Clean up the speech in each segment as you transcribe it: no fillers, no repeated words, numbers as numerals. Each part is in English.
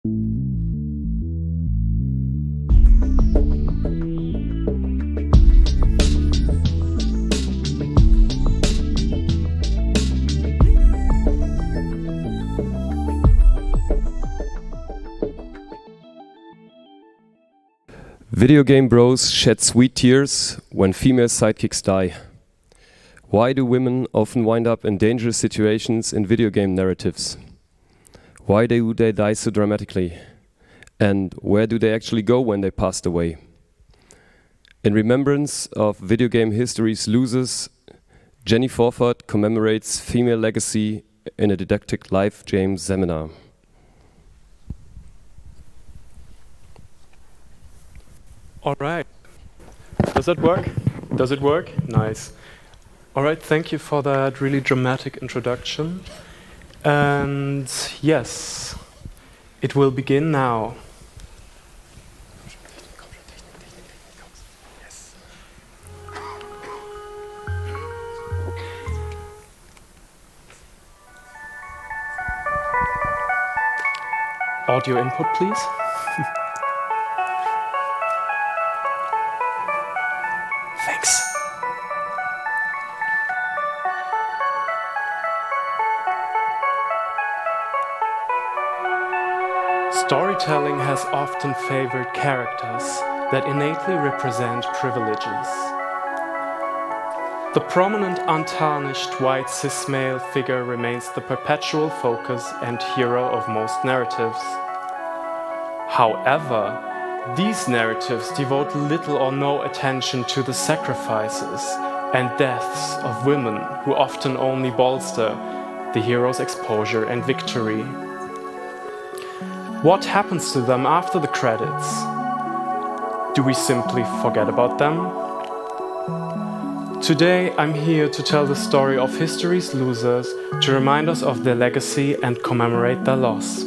Video game bros shed sweet tears when female sidekicks die. Why do women often wind up in dangerous situations in video game narratives? Why do they die so dramatically? And where do they actually go when they passed away? In remembrance of video game history's losers, Jenny Forford commemorates female legacy in a didactic live game seminar. All right. Does that work? Does it work? Nice. All right, thank you for that really dramatic introduction. And yes, it will begin now. Audio input, please. Thanks. Storytelling has often favored characters that innately represent privileges. The prominent, untarnished, white cis-male figure remains the perpetual focus and hero of most narratives. However, these narratives devote little or no attention to the sacrifices and deaths of women who often only bolster the hero's exposure and victory. What happens to them after the credits? Do we simply forget about them? Today, I'm here to tell the story of history's losers, to remind us of their legacy and commemorate their loss.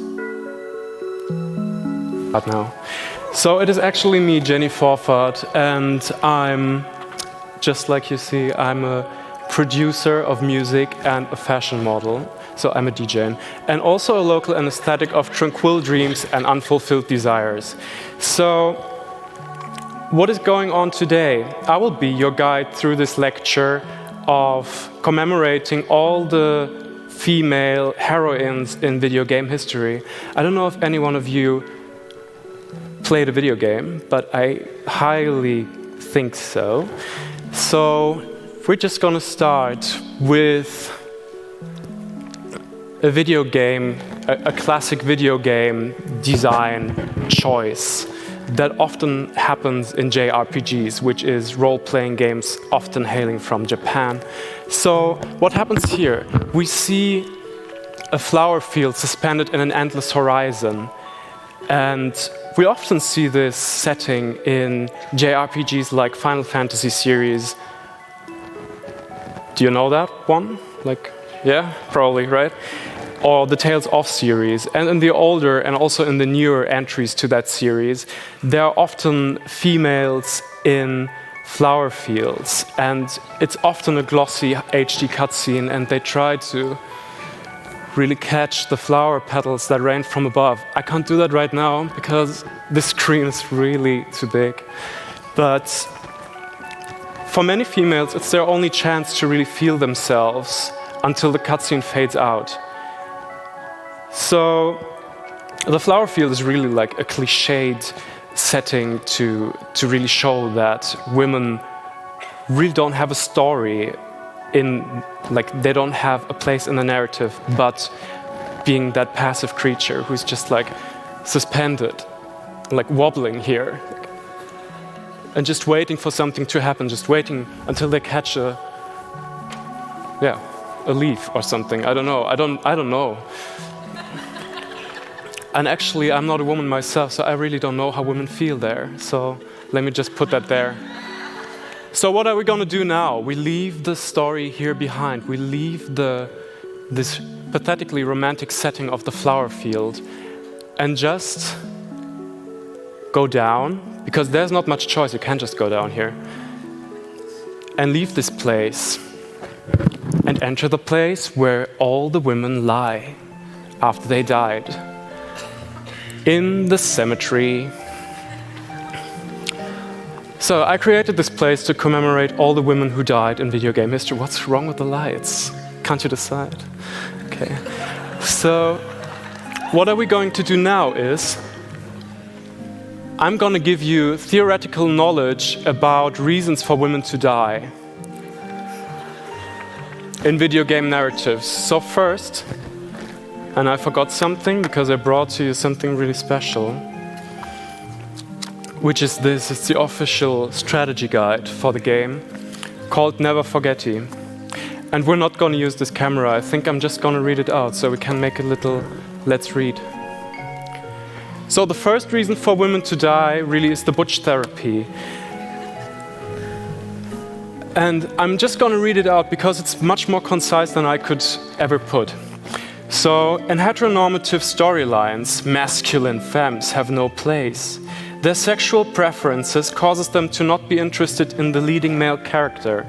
But now. So it is actually me, Jenny Forford, and I'm, just like you see, I'm a producer of music and a fashion model. So I'm a DJ, and also a local anesthetic of tranquil dreams and unfulfilled desires. So what is going on today? I will be your guide through this lecture of commemorating all the female heroines in video game history. I don't know if any one of you played a video game, but I highly think so. So we're just gonna start with a video game, a classic video game design choice that often happens in JRPGs, which is role-playing games often hailing from Japan. So what happens here? We see a flower field suspended in an endless horizon. And we often see this setting in JRPGs like Final Fantasy series. Do you know that one? Yeah, probably, right? Or the Tales of series. And in the older and also in the newer entries to that series, there are often females in flower fields. And it's often a glossy HD cutscene, and they try to really catch the flower petals that rain from above. I can't do that right now because the screen is really too big. But for many females, it's their only chance to really feel themselves until the cutscene fades out. So the flower field is really like a cliched setting to really show that women really don't have a story they don't have a place in the narrative, but being that passive creature who's just like suspended, like wobbling here, and just waiting for something to happen, just waiting until they catch a leaf or something. I don't know. And actually, I'm not a woman myself, so I really don't know how women feel there. So let me just put that there. So what are we going to do now? We leave the story here behind. We leave this pathetically romantic setting of the flower field and just go down, because there's not much choice. You can't just go down here. And leave this place and enter the place where all the women lie after they died. in the cemetery. So I created this place to commemorate all the women who died in video game history. What's wrong with the lights? Can't you decide? Okay. So what are we going to do now is I'm going to give you theoretical knowledge about reasons for women to die in video game narratives. So first, and I forgot something because I brought to you something really special, which is this. It's the official strategy guide for the game called Never Forgetty. And we're not going to use this camera. I think I'm just going to read it out so we can make a little let's read. So the first reason for women to die really is the butch therapy. And I'm just going to read it out because it's much more concise than I could ever put. So, in heteronormative storylines, masculine femmes have no place. Their sexual preferences causes them to not be interested in the leading male character,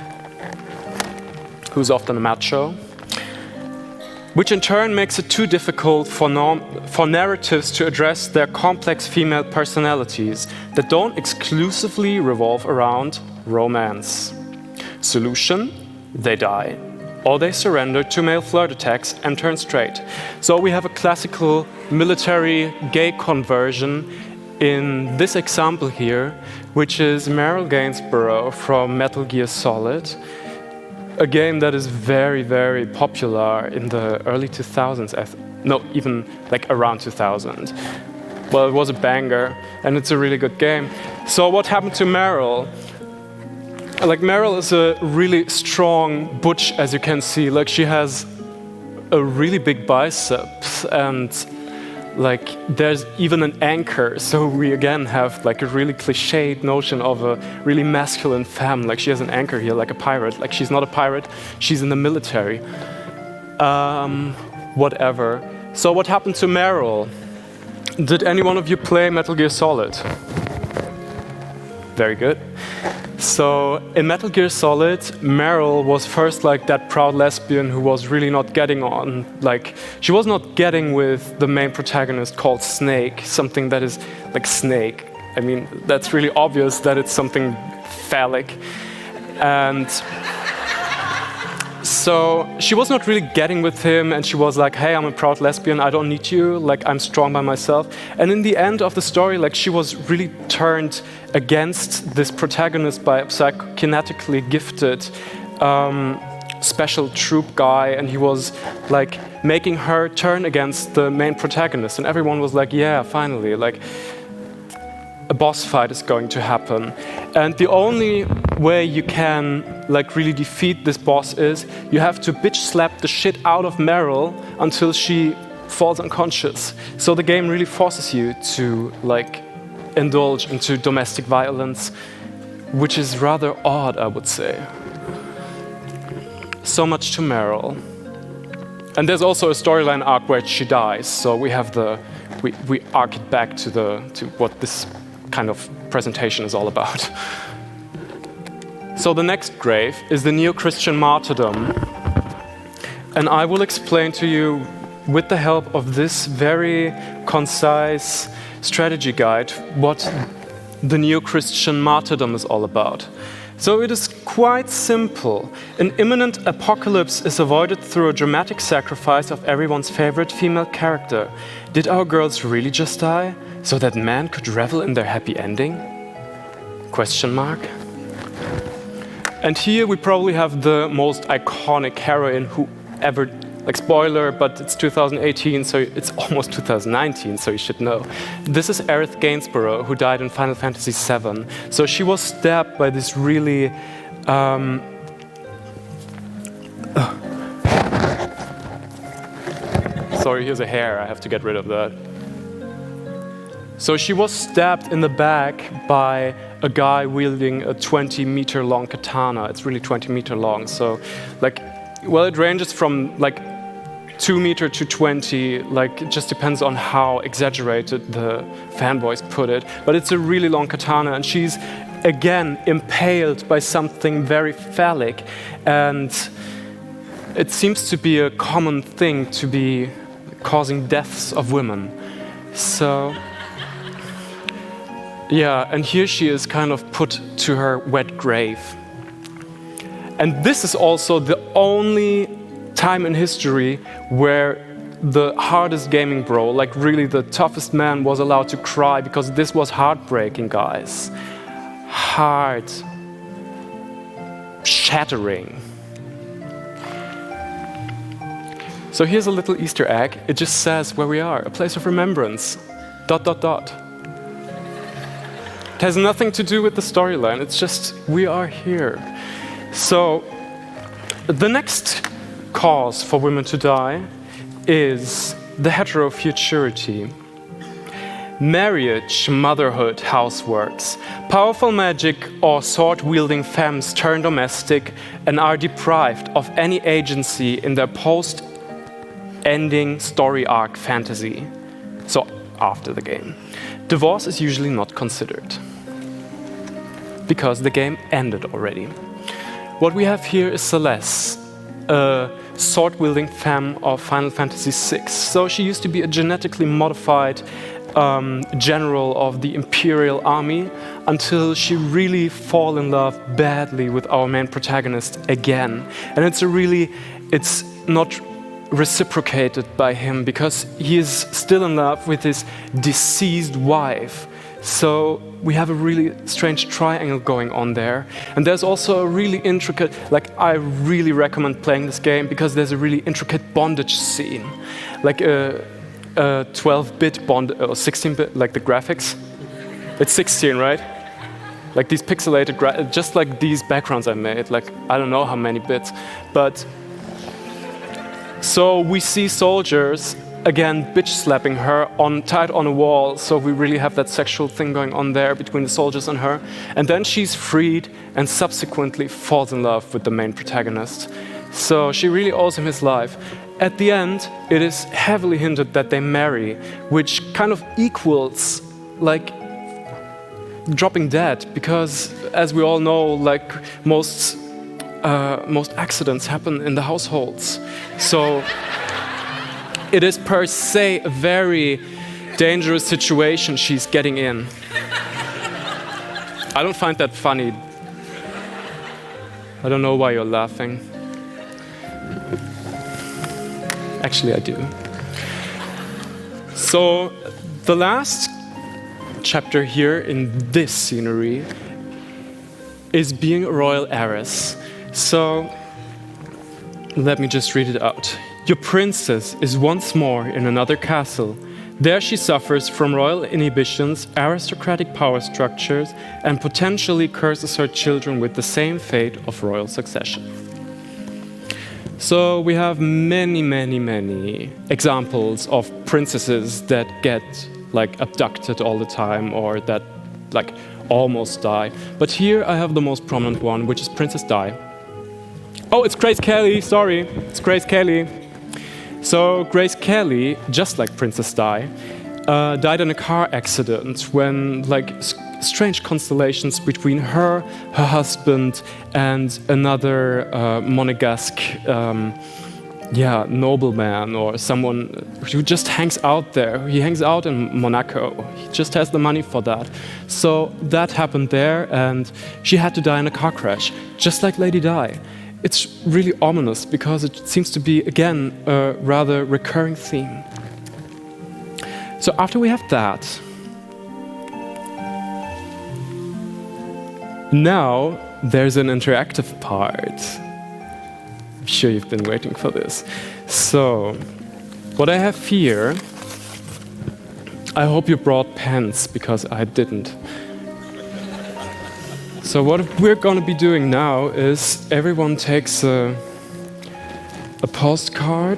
who's often a macho, which in turn makes it too difficult for narratives to address their complex female personalities that don't exclusively revolve around romance. Solution: they die. Or they surrender to male flirt attacks and turn straight. So we have a classical military gay conversion in this example here, which is Meryl Gainsborough from Metal Gear Solid, a game that is very, very popular in the early 2000s, no, even like around 2000. Well, it was a banger, and it's a really good game. So what happened to Meryl? Like, Meryl is a really strong butch, as you can see. Like, she has a really big biceps, and like there's even an anchor. So we again have like a really cliched notion of a really masculine femme. Like, she has an anchor here, like a pirate. Like, she's not a pirate, she's in the military. Whatever. So what happened to Meryl? Did any one of you play Metal Gear Solid? Very good. So in Metal Gear Solid, Meryl was first like that proud lesbian who was really not getting on. Like, she was not getting with the main protagonist called Snake, something that is like Snake. I mean, that's really obvious that it's something phallic. And so she was not really getting with him, and she was like, hey, I'm a proud lesbian, I don't need you, like, I'm strong by myself. And in the end of the story, like, she was really turned against this protagonist by a psychokinetically gifted special troop guy, and he was like making her turn against the main protagonist, and everyone was like, yeah, finally, like, a boss fight is going to happen. And the only way you can like really defeat this boss is you have to bitch slap the shit out of Meryl until she falls unconscious. So the game really forces you to like indulge into domestic violence, which is rather odd, I would say. So much to Meryl. And there's also a storyline arc where she dies, so we have we arc it back to what this kind of presentation is all about. So the next grave is the neo-Christian martyrdom. And I will explain to you, with the help of this very concise strategy guide, what the neo-Christian martyrdom is all about. So it is quite simple. An imminent apocalypse is avoided through a dramatic sacrifice of everyone's favorite female character. Did our girls really just die so that men could revel in their happy ending? Question mark. And here we probably have the most iconic heroine who ever, like, spoiler, but it's 2018, so it's almost 2019, so you should know. This is Aerith Gainsborough, who died in Final Fantasy VII. So she was stabbed by this really sorry, here's a hair, I have to get rid of that. So she was stabbed in the back by a guy wielding a 20-meter long katana. It's really 20 meter long. So, like, well, it ranges from like 2 meter to 20. Like, it just depends on how exaggerated the fanboys put it. But it's a really long katana, and she's again impaled by something very phallic. And it seems to be a common thing to be causing deaths of women. So, yeah, and here she is kind of put to her wet grave. And this is also the only time in history where the hardest gaming bro, like really the toughest man, was allowed to cry, because this was heartbreaking, guys. Heart shattering. So here's a little Easter egg. It just says where we are, a place of remembrance. ... It has nothing to do with the storyline. It's just we are here. So the next cause for women to die is the heterofuturity. Marriage, motherhood, houseworks. Powerful magic or sword-wielding femmes turn domestic and are deprived of any agency in their post-ending story arc fantasy. So after the game. Divorce is usually not considered, because the game ended already. What we have here is Celeste, a sword-wielding femme of Final Fantasy VI. So she used to be a genetically modified general of the Imperial Army, until she really fall in love badly with our main protagonist again. And it's not reciprocated by him, because he is still in love with his deceased wife. So we have a really strange triangle going on there. And there's also a really intricate, I really recommend playing this game, because there's a really intricate bondage scene. Like a 12-bit bondage, or 16-bit, like the graphics. It's 16, right? Like these pixelated, just like these backgrounds I made, I don't know how many bits. But so we see soldiers, again, bitch-slapping her, tied on a wall, so we really have that sexual thing going on there between the soldiers and her. And then she's freed and subsequently falls in love with the main protagonist. So she really owes him his life. At the end, it is heavily hinted that they marry, which kind of equals, dropping dead, because, as we all know, most accidents happen in the households. So it is per se a very dangerous situation she's getting in. I don't find that funny. I don't know why you're laughing. Actually, I do. So the last chapter here in this scenery is being a royal heiress. So let me just read it out. Your princess is once more in another castle. There she suffers from royal inhibitions, aristocratic power structures, and potentially curses her children with the same fate of royal succession. So we have many examples of princesses that get abducted all the time, or that almost die. But here I have the most prominent one, which is Princess Di. Oh, it's Grace Kelly, sorry. It's Grace Kelly. So Grace Kelly, just like Princess Di, died in a car accident when strange constellations between her husband, and another Monegasque nobleman, or someone who just hangs out there. He hangs out in Monaco. He just has the money for that. So that happened there, and she had to die in a car crash, just like Lady Di. It's really ominous, because it seems to be, again, a rather recurring theme. So after we have that, now there's an interactive part. I'm sure you've been waiting for this. So what I have here, I hope you brought pens, because I didn't. So what we're going to be doing now is everyone takes a postcard,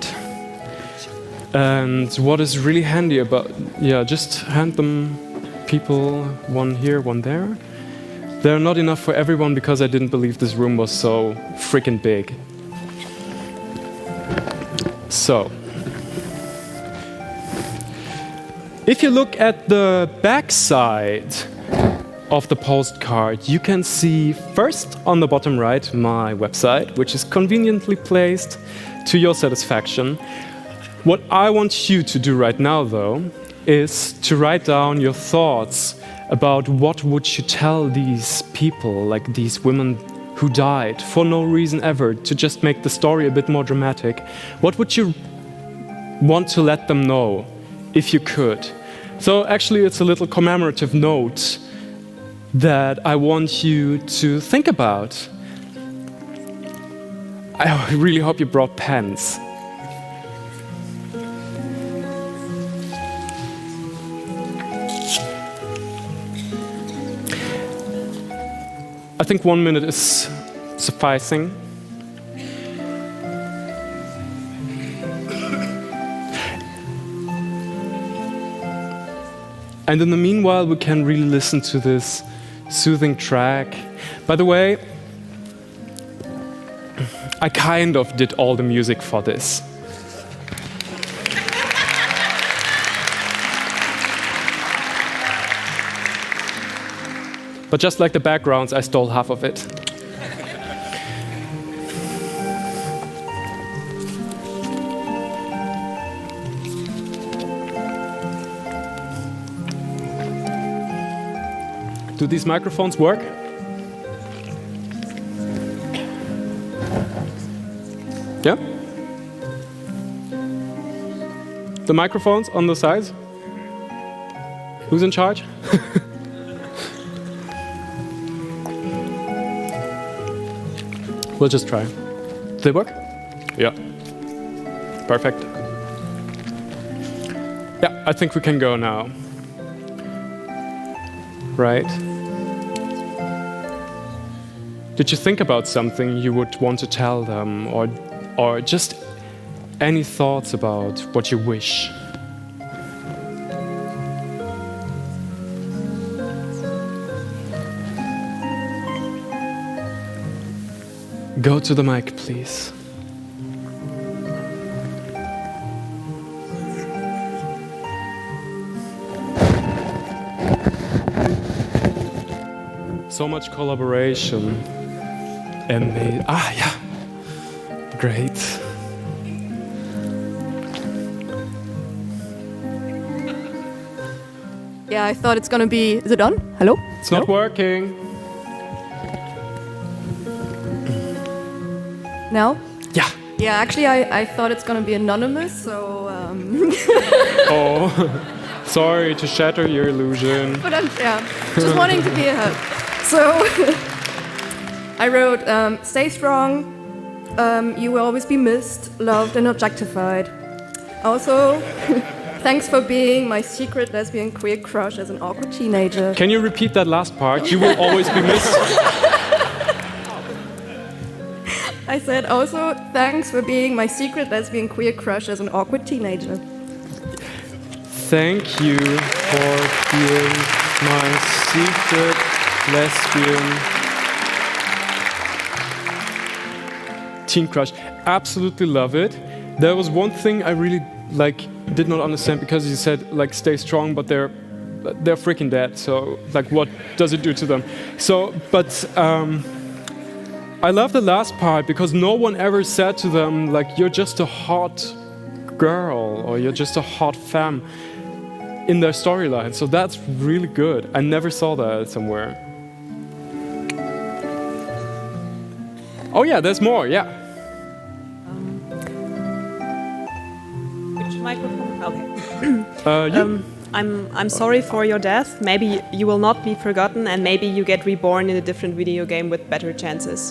and what is really handy about, just hand them people, one here, one there. They're not enough for everyone, because I didn't believe this room was so freaking big. So, if you look at the back side of the postcard, you can see first on the bottom right my website, which is conveniently placed to your satisfaction. What I want you to do right now, though, is to write down your thoughts about what would you tell these people, like these women who died for no reason ever, to just make the story a bit more dramatic. What would you want to let them know if you could? So actually it's a little commemorative note that I want you to think about. I really hope you brought pens. I think 1 minute is sufficing. And in the meanwhile, we can really listen to this soothing track. By the way, I kind of did all the music for this. But just like the backgrounds, I stole half of it. Do these microphones work? Yeah? The microphones on the sides? Who's in charge? We'll just try. Do they work? Yeah. Perfect. Yeah, I think we can go now. Right? Did you think about something you would want to tell them, or just any thoughts about what you wish? Go to the mic, please. So much collaboration. Yeah. Great. Yeah, I thought it's gonna be... Is it on? Hello? It's not working. Now? Yeah. Yeah, actually, I thought it's gonna be anonymous, so... Oh, sorry to shatter your illusion. But I'm just wanting to be a help. So, I wrote, stay strong, you will always be missed, loved and objectified. Also, thanks for being my secret lesbian queer crush as an awkward teenager. Can you repeat that last part? You will always be missed. I said also, thanks for being my secret lesbian queer crush as an awkward teenager. Thank you for being my secret lesbian teen crush. Absolutely love it. There was one thing I really did not understand, because you said stay strong, but they're freaking dead. So what does it do to them? So, but I love the last part, because no one ever said to them you're just a hot girl or you're just a hot femme in their storyline. So that's really good. I never saw that somewhere. Oh yeah, there's more. Yeah. Which microphone? Okay. I'm sorry for your death. Maybe you will not be forgotten, and maybe you get reborn in a different video game with better chances.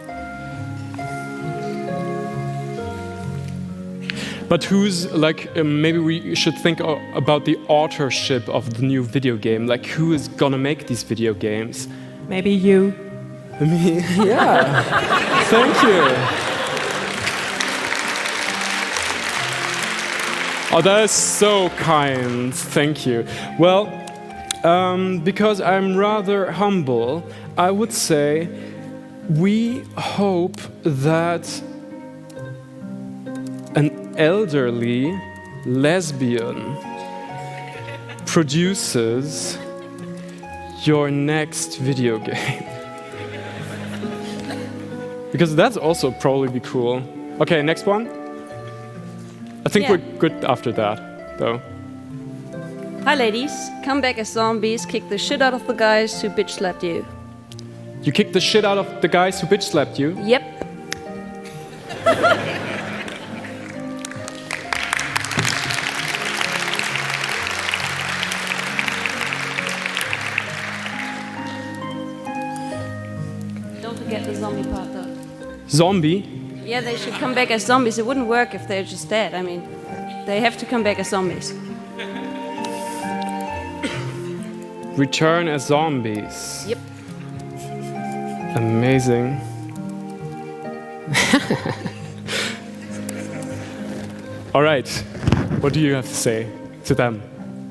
But who's maybe we should think about the authorship of the new video game. Who is gonna make these video games? Maybe you. Me? Yeah. Thank you. Oh, that is so kind. Thank you. Well, because I'm rather humble, I would say we hope that an elderly lesbian produces your next video game. Because that's also probably be cool. Okay, next one. I think we're good after that, though. Hi ladies, come back as zombies, kick the shit out of the guys who bitch slapped you. You kicked the shit out of the guys who bitch slapped you? Yep. Don't forget the zombie part though. Zombie? Yeah, they should come back as zombies. It wouldn't work if they're just dead. I mean, they have to come back as zombies. Return as zombies. Yep. Amazing. All right, what do you have to say to them?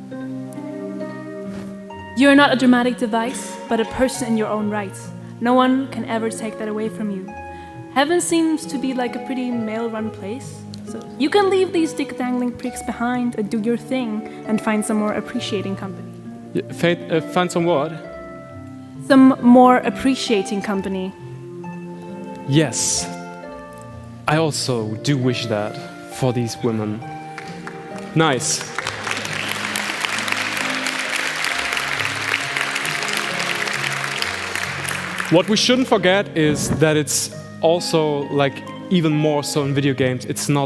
You're not a dramatic device, but a person in your own right. No one can ever take that away from you. Heaven seems to be like a pretty male-run place. So you can leave these dick-dangling pricks behind and do your thing and find some more appreciating company. Find some what? Some more appreciating company. Yes. I also do wish that for these women. Nice. What we shouldn't forget is that it's also like even more so in video games, it's not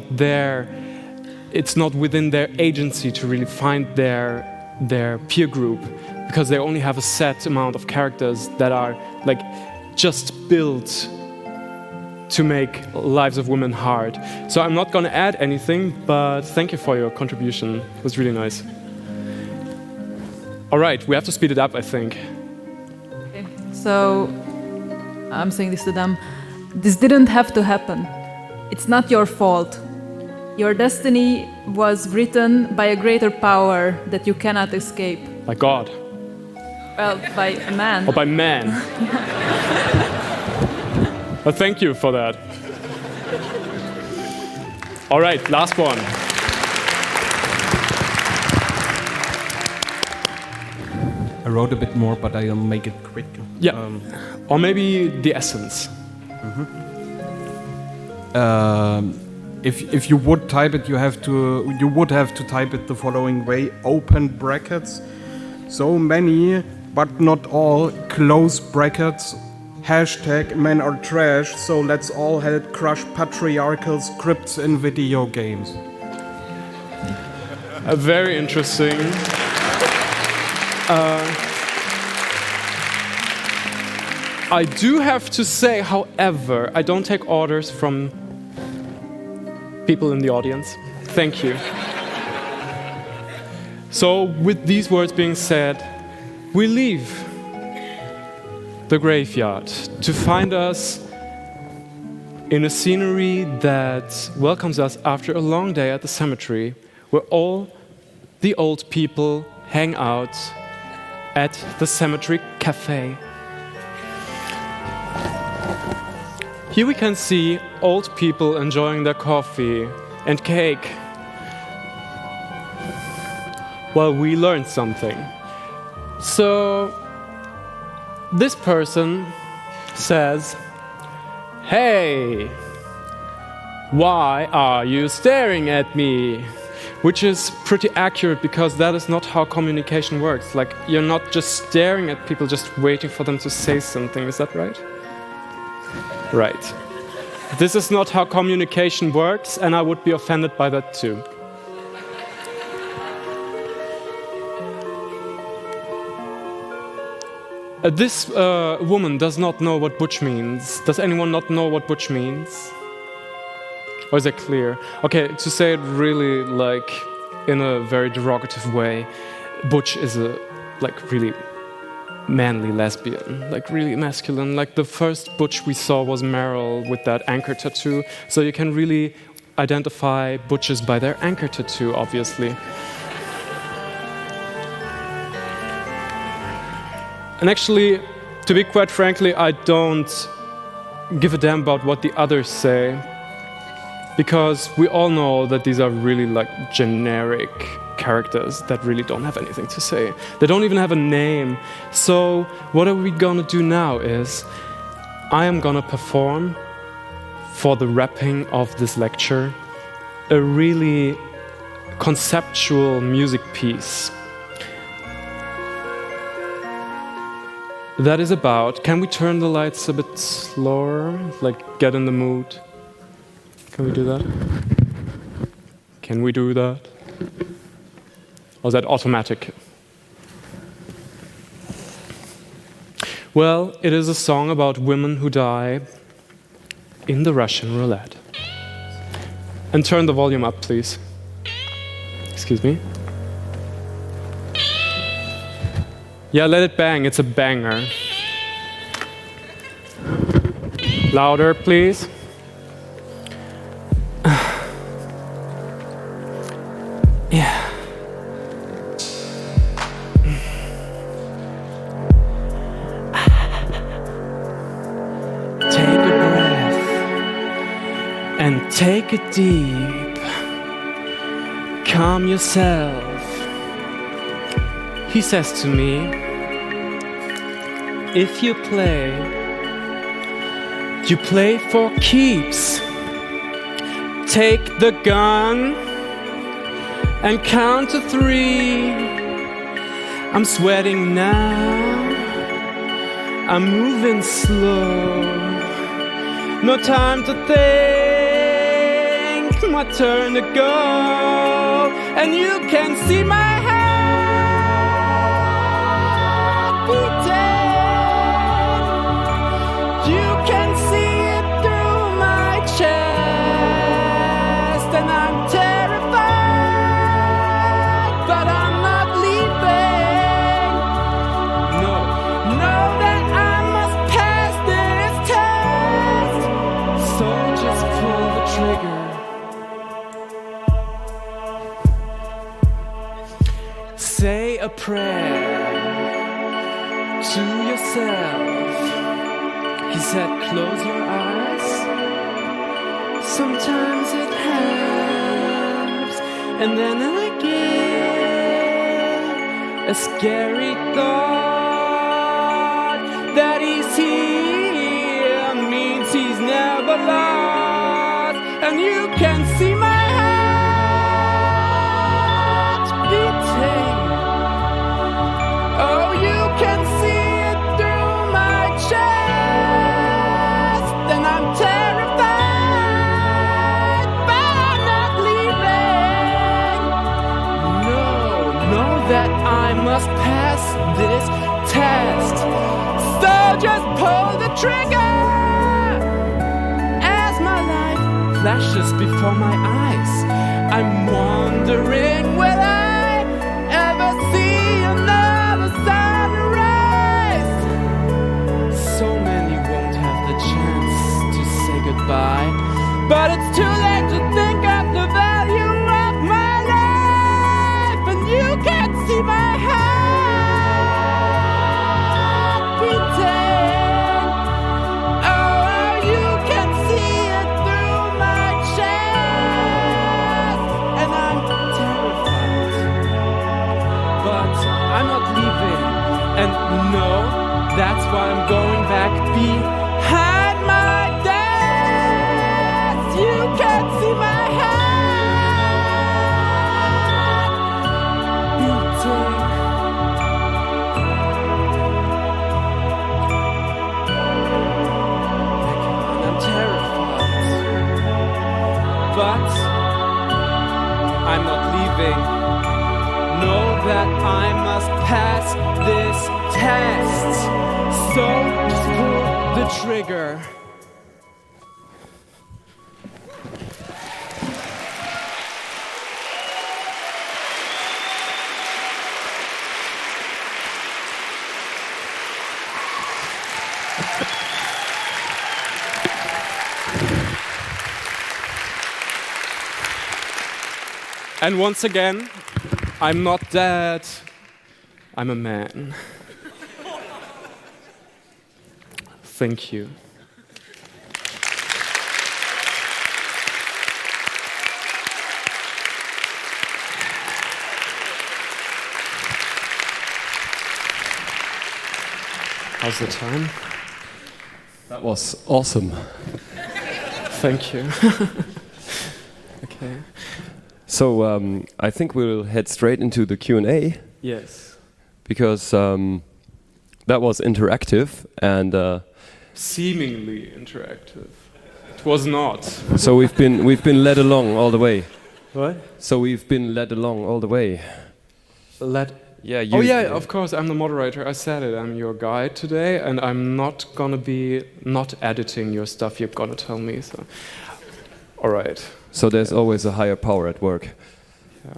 within their agency to really find their peer group, because they only have a set amount of characters that are like just built to make lives of women hard. So I'm not going to add anything, but thank you for your contribution. It was really nice. All right, we have to speed it up, I think. Okay. So I'm saying this to them. This didn't have to happen. It's not your fault. Your destiny was written by a greater power that you cannot escape. By God. Well, by a man. Or by man. Well, thank you for that. All right, last one. I wrote a bit more, but I'll make it quick. Yeah. Or maybe the essence. If you would type it, you would have to type it the following way: open brackets, so many, but not all, close brackets, hashtag men are trash, so let's all help crush patriarchal scripts in video games. Very interesting. I do have to say, however, I don't take orders from people in the audience. Thank you. So, with these words being said, we leave the graveyard to find us in a scenery that welcomes us after a long day at the cemetery, where all the old people hang out at the cemetery cafe. Here we can see old people enjoying their coffee and cake. Well, we learned something. So, this person says, "Hey, why are you staring at me?" Which is pretty accurate, because that is not how communication works. Like, you're not just staring at people, just waiting for them to say something. Is that right? Right. This is not how communication works, and I would be offended by that too. This woman does not know what butch means. Does anyone not know what butch means? Or is it clear? Okay, to say it really like in a very derogative way, butch is a like really manly lesbian, like really masculine. Like the first butch we saw was Meryl with that anchor tattoo. So you can really identify butches by their anchor tattoo, obviously. And actually, to be quite frankly, I don't give a damn about what the others say, because we all know that these are really like generic characters that really don't have anything to say. They don't even have a name. So what are we gonna do now is, I am gonna perform for the wrapping of this lecture a really conceptual music piece. that is about... Can we turn the lights a bit slower? Like, get in the mood. Can we do that? Can we do that? Or is that automatic? Well, it is a song about women who die in the Russian roulette. And turn the volume up, please. Excuse me. Yeah, let it bang. It's a banger. Louder, please. Yeah. Take a breath and take it deep. Calm yourself. He says to me, if you play for keeps. Take the gun and count to 3. I'm sweating now, I'm moving slow. No time to think, my turn to go. And you can see my heart beating. You can see it through my chest. And I'm terrified, but I'm not leaving. No, know that I must pass this test. So just pull the trigger. Say a prayer to yourself. He said, close your eyes. Sometimes it helps. And then I get a scary thought that he's here means he's never lost. And you can see my heart beating. Oh, you can see it through my chest. And I'm terrified, but I'm not leaving. No, know that I must pass this test. So just pull the trigger. As my life flashes before my eyes, I'm wondering, will I ever see another sunrise? So many won't have the chance to say goodbye, but it's too late to think of the value of my life. And you can see my heart beating. Oh, you can see it through my chest. And I'm terrified, but I'm not leaving. And no, that's why I'm going back behind my desk. You can see my heart beating. I'm terrified, but I'm not leaving. Know that I must pass this test. So just pull the trigger. And once again, I'm not dead. I'm a man. Thank you. How's the time? That was awesome. Thank you. Okay. So I think we'll head straight into the Q&A. Yes. Because That was interactive and seemingly interactive. It was not. So we've been led along all the way. What? So we've been led along all the way. Yeah. Oh yeah, of course. I'm the moderator. I said it. I'm your guide today, and I'm not gonna be not editing your stuff. You're gonna tell me. So, all right. So there's always a higher power at work. Yeah.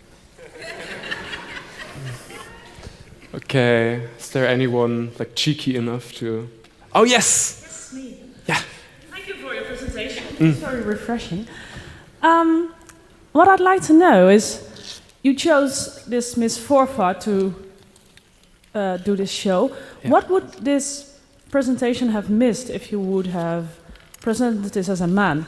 Okay. Is there anyone like cheeky enough to? Oh yes. It's me. Yeah. Thank you for your presentation. It's very refreshing. What I'd like to know is, you chose this Miss Forfar to do this show. Yeah. What would this presentation have missed if you would have presented this as a man?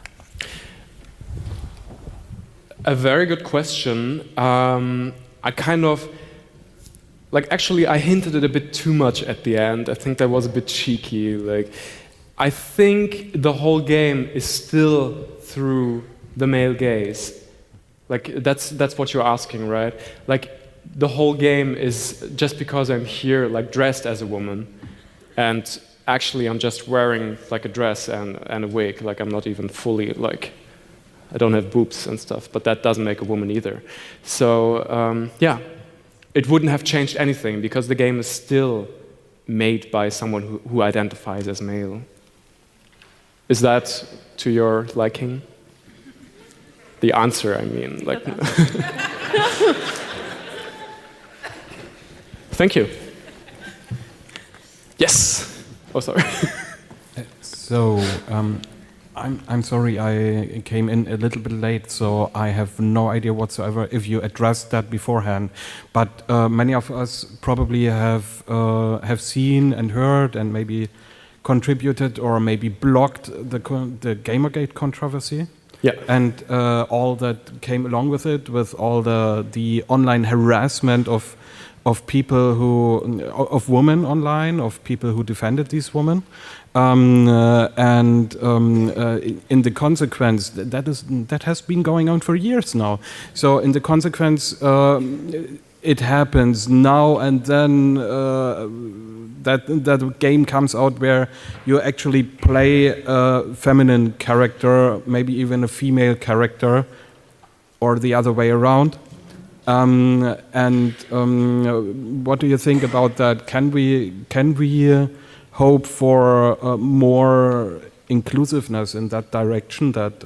A very good question. I kind of, like, actually I hinted it a bit too much at the end. I think that was a bit cheeky. Like, I think the whole game is still through the male gaze. Like, that's what you're asking, right? Like, the whole game is just because I'm here, like, dressed as a woman, and actually I'm just wearing, like, a dress and a wig. Like, I'm not even fully, like, I don't have boobs and stuff, but that doesn't make a woman either. So, yeah, it wouldn't have changed anything, because the game is still made by someone who identifies as male. Is that to your liking? The answer, I mean, like. Thank you. Yes. Oh, sorry. So, I'm sorry I came in a little bit late, so I have no idea whatsoever if you addressed that beforehand. But many of us probably have seen and heard and maybe contributed or maybe blocked the Gamergate controversy. Yeah. And all that came along with it, with all the online harassment of people of women online, of people who defended these women, and in the consequence, that has been going on for years now. So in the consequence, it happens now and then. That game comes out where you actually play a feminine character, maybe even a female character, or the other way around. What do you think about that? Can we hope for more inclusiveness in that direction? That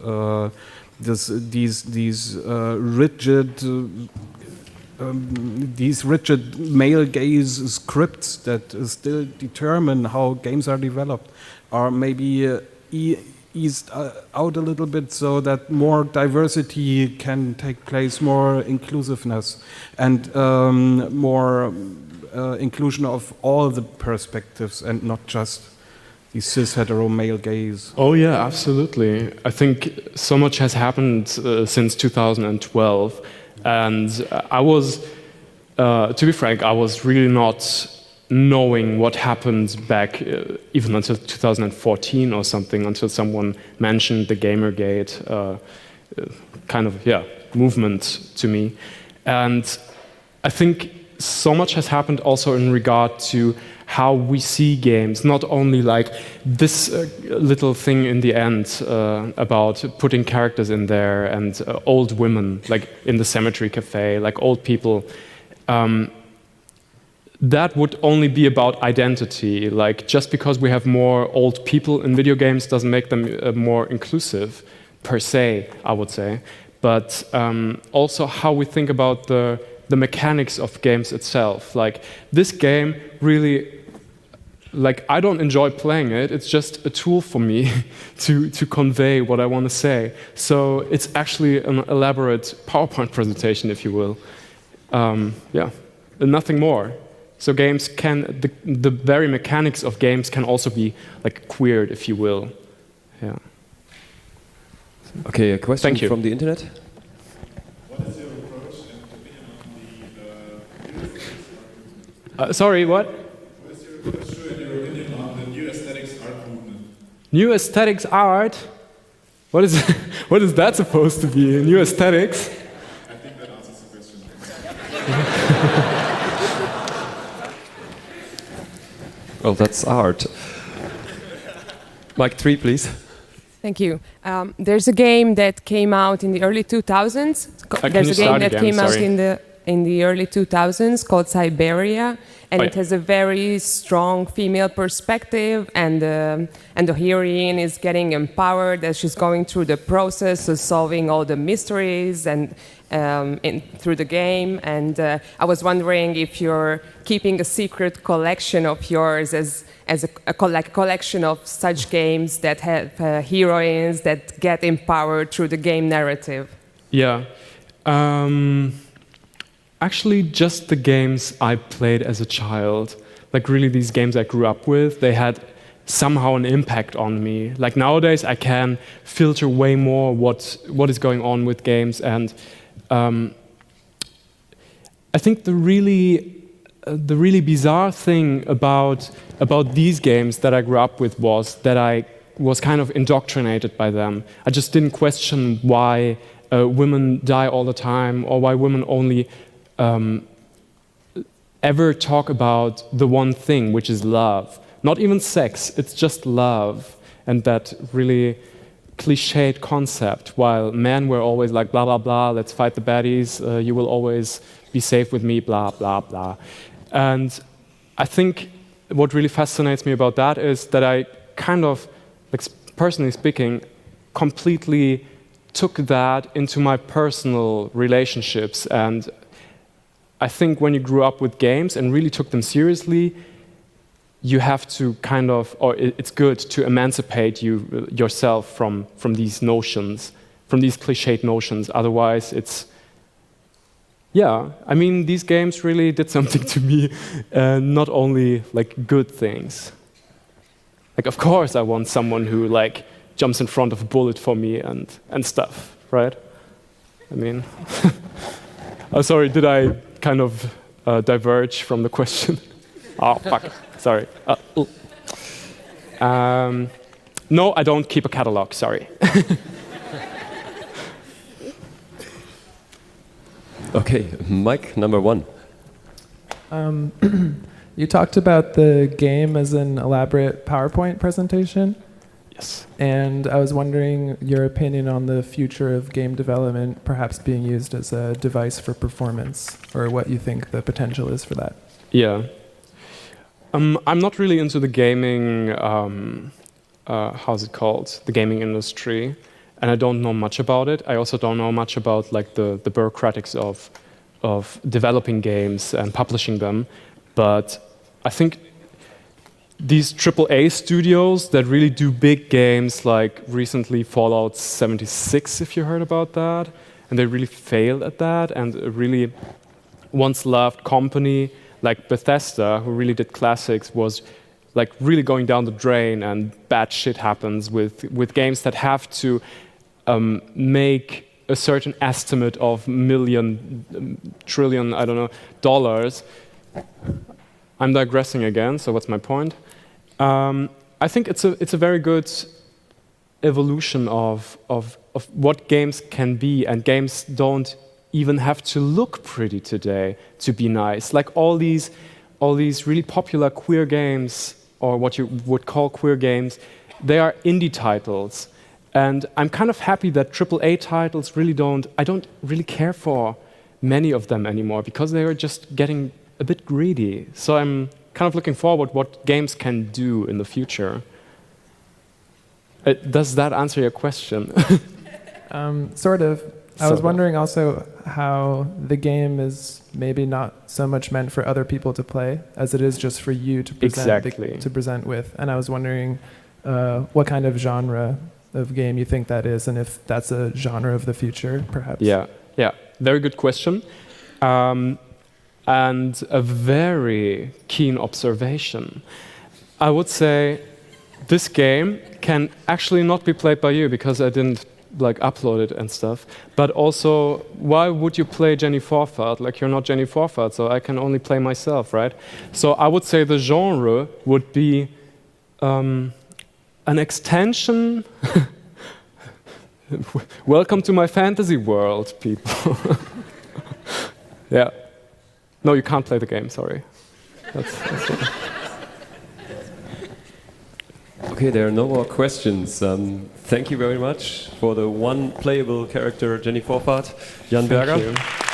these rigid male gaze scripts that still determine how games are developed are maybe eased out a little bit, so that more diversity can take place, more inclusiveness, and more inclusion of all the perspectives and not just the cis-hetero male gaze. Oh yeah, absolutely. I think so much has happened since 2012. And I was, to be frank, I was really not knowing what happened back even until 2014 or something, until someone mentioned the Gamergate movement to me. And I think so much has happened also in regard to how we see games, not only like this little thing in the end about putting characters in there and old women, like in the Cemetery Cafe, like old people. That would only be about identity. Like, just because we have more old people in video games doesn't make them more inclusive, per se, I would say. But also how we think about the mechanics of games itself. Like, this game really, like, I don't enjoy playing it. It's just a tool for me to convey what I want to say. So it's actually an elaborate PowerPoint presentation, if you will. Yeah, nothing more. So games can, the very mechanics of games can also be like queered, if you will. Yeah. Okay, a question Thank you. from the internet. What is your approach and opinion on the sorry, what? What is your approach and your opinion on the new aesthetics art movement? New aesthetics art? What is what is that supposed to be? New aesthetics? I think that answers the question. Oh, that's art. Mic 3, please. Thank you. There's a game that came out in the early 2000s. There's a game that came out in the early 2000s called Siberia, and it has a very strong female perspective, and the heroine is getting empowered as she's going through the process of solving all the mysteries and through the game. And I was wondering if you're keeping a secret collection of yours as a collection of such games that have heroines that get empowered through the game narrative. Yeah. Actually, just the games I played as a child, like really these games I grew up with, they had somehow an impact on me. Like nowadays, I can filter way more what is going on with games, and I think the really bizarre thing about these games that I grew up with was that I was kind of indoctrinated by them. I just didn't question why women die all the time, or why women only ever talk about the one thing, which is love. Not even sex, it's just love. And that really cliched concept, while men were always like, blah, blah, blah, let's fight the baddies, you will always be safe with me, blah, blah, blah. And I think what really fascinates me about that is that I kind of, like, personally speaking, completely took that into my personal relationships. And I think when you grew up with games and really took them seriously, you have to kind of, or it's good to emancipate yourself from these notions, from these cliched notions. Otherwise, it's, yeah, I mean, these games really did something to me, not only like good things. Like, of course, I want someone who like jumps in front of a bullet for me and stuff, right? I mean, oh, sorry, did I kind of diverge from the question? Oh, fuck, sorry. No, I don't keep a catalog, sorry. Okay, mic number 1. You talked about the game as an elaborate PowerPoint presentation. Yes. And I was wondering your opinion on the future of game development perhaps being used as a device for performance, or what you think the potential is for that. Yeah. I'm not really into the gaming, how's it called? The gaming industry. And I don't know much about it. I also don't know much about like the bureaucratics of developing games and publishing them. But I think these AAA studios that really do big games, like recently Fallout 76, if you heard about that, and they really failed at that, and a really once loved company like Bethesda, who really did classics, was like really going down the drain, and bad shit happens with games that have to make a certain estimate of trillion, I don't know, dollars. I'm digressing again, so what's my point? I think it's a very good evolution of what games can be, and games don't even have to look pretty today to be nice. Like all these really popular queer games, or what you would call queer games, they are indie titles. And I'm kind of happy that AAA titles I don't really care for many of them anymore, because they are just getting a bit greedy. So I'm kind of looking forward what games can do in the future. Does that answer your question? Sort of. I was wondering also how the game is maybe not so much meant for other people to play as it is just for you to present, to present with. And I was wondering what kind of genre of game you think that is, and if that's a genre of the future, perhaps. Yeah, very good question. And a very keen observation. I would say this game can actually not be played by you, because I didn't like upload it and stuff. But also, why would you play Jenny Forfart? Like, you're not Jenny Forfart, so I can only play myself, right? So I would say the genre would be an extension. Welcome to my fantasy world, people. Yeah. No, you can't play the game, sorry. That's Okay, there are no more questions. Thank you very much for the one playable character, Jenny Forfahrt, Jan Berger. Thank you.